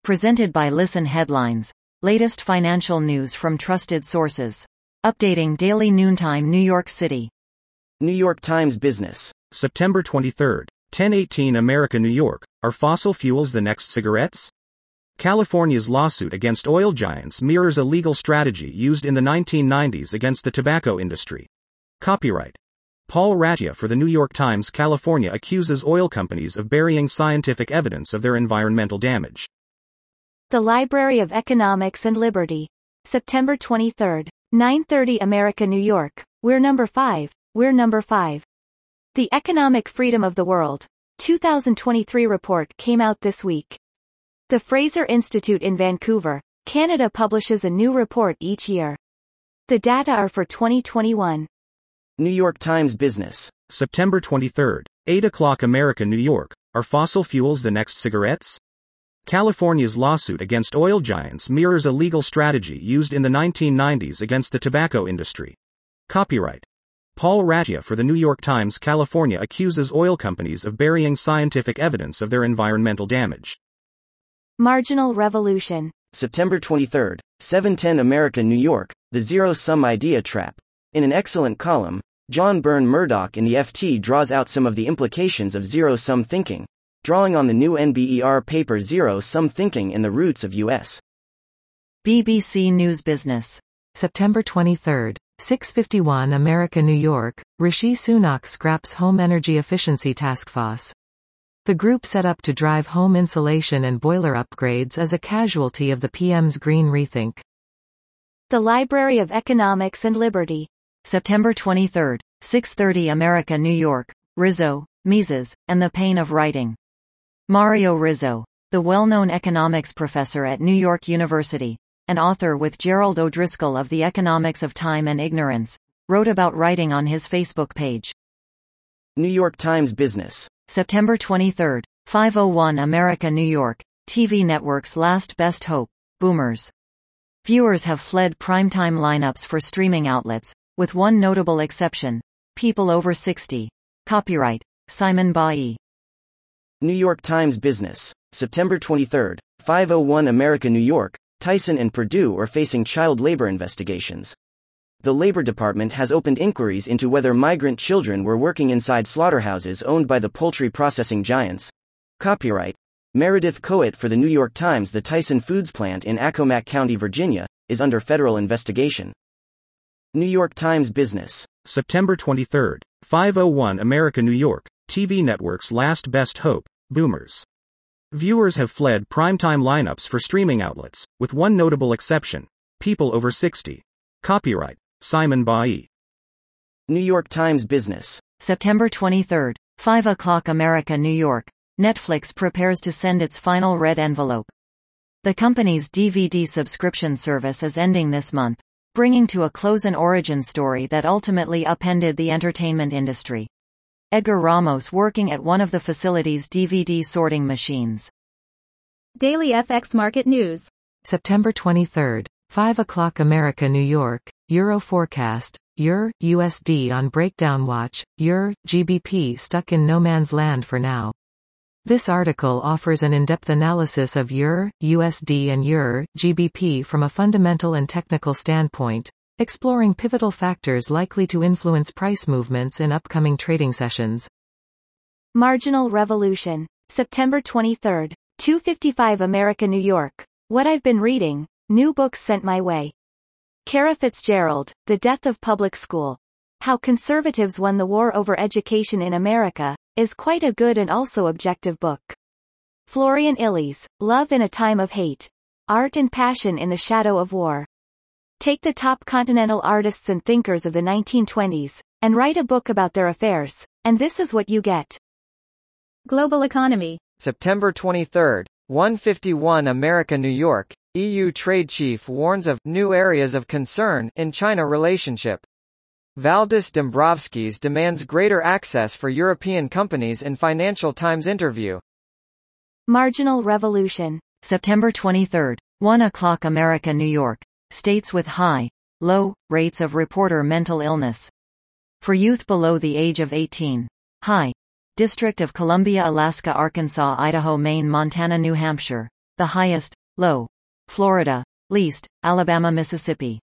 Presented by Listen Headlines. Latest financial news from trusted sources. Updating daily noontime New York City. New York Times Business. September 23, 10:18 America, New York. Are fossil fuels the next cigarettes? California's lawsuit against oil giants mirrors a legal strategy used in the 1990s against the tobacco industry. Copyright Paul Ratia for the New York Times. California accuses oil companies of burying scientific evidence of their environmental damage. The Library of Economics and Liberty. September 23, 9:30 America, New York. We're number 5. We're number 5. The Economic Freedom of the World 2023 report came out this week. The Fraser Institute in Vancouver, Canada publishes a new report each year. The data are for 2021. New York Times Business. September 23, 8 o'clock America, New York. Are fossil fuels the next cigarettes? California's lawsuit against oil giants mirrors a legal strategy used in the 1990s against the tobacco industry. Copyright Paul Ratia for the New York Times. California accuses oil companies of burying scientific evidence of their environmental damage. Marginal Revolution. September 23, 7:10 America, New York. The Zero-Sum Idea Trap. In an excellent column, John Byrne Murdoch in the FT draws out some of the implications of zero-sum thinking, drawing on the new NBER paper Zero-Sum Thinking in the Roots of U.S. BBC News Business. September 23, 6:51 America, New York. Rishi Sunak scraps Home Energy Efficiency Task Force. The group set up to drive home insulation and boiler upgrades as a casualty of the PM's Green Rethink. The Library of Economics and Liberty. September 23, 6:30 America, New York. Rizzo, Mises, and the Pain of Writing. Mario Rizzo, the well-known economics professor at New York University, and author with Gerald O'Driscoll of The Economics of Time and Ignorance, wrote about writing on his Facebook page. New York Times Business. September 23, 5:01 America, New York. TV networks' last best hope, boomers. Viewers have fled primetime lineups for streaming outlets, with one notable exception: people over 60. Copyright Simon Bailly. New York Times Business. September 23, 5:01 America, New York. Tyson and Purdue are facing child labor investigations. The Labor Department has opened inquiries into whether migrant children were working inside slaughterhouses owned by the poultry processing giants. Copyright Meredith Coet for the New York Times. The Tyson Foods plant in Accomack County, Virginia, is under federal investigation. New York Times Business. September 23, 5:01 America, New York. TV networks' last best hope, boomers. Viewers have fled primetime lineups for streaming outlets, with one notable exception: people over 60. Copyright Simon Bailly. New York Times Business. September 23, 5 o'clock America, New York. Netflix prepares to send its final red envelope. The company's DVD subscription service is ending this month, bringing to a close an origin story that ultimately upended the entertainment industry. Edgar Ramos working at one of the facility's DVD sorting machines. Daily FX Market News. September 23, 5 o'clock America, New York. Euro forecast. EUR, USD on breakdown watch. EUR, GBP stuck in no man's land for now. This article offers an in-depth analysis of EUR, USD and EUR, GBP from a fundamental and technical standpoint, exploring pivotal factors likely to influence price movements in upcoming trading sessions. Marginal Revolution. September 23, 2:55 America, New York. What I've been reading, new books sent my way. Kara Fitzgerald, The Death of Public School. How Conservatives Won the War Over Education in America, is quite a good and also objective book. Florian Illies, Love in a Time of Hate. Art and Passion in the Shadow of War. Take the top continental artists and thinkers of the 1920s, and write a book about their affairs, and this is what you get. Global Economy. September 23, 1:51 America, New York. EU trade chief warns of new areas of concern in China relationship. Valdis Dombrovskis demands greater access for European companies in Financial Times interview. Marginal Revolution. September 23, 1 o'clock America, New York. States with high, low rates of reporter mental illness. For youth below the age of 18. High. District of Columbia, Alaska, Arkansas, Idaho, Maine, Montana, New Hampshire. the highest, low. Florida, least, Alabama, Mississippi.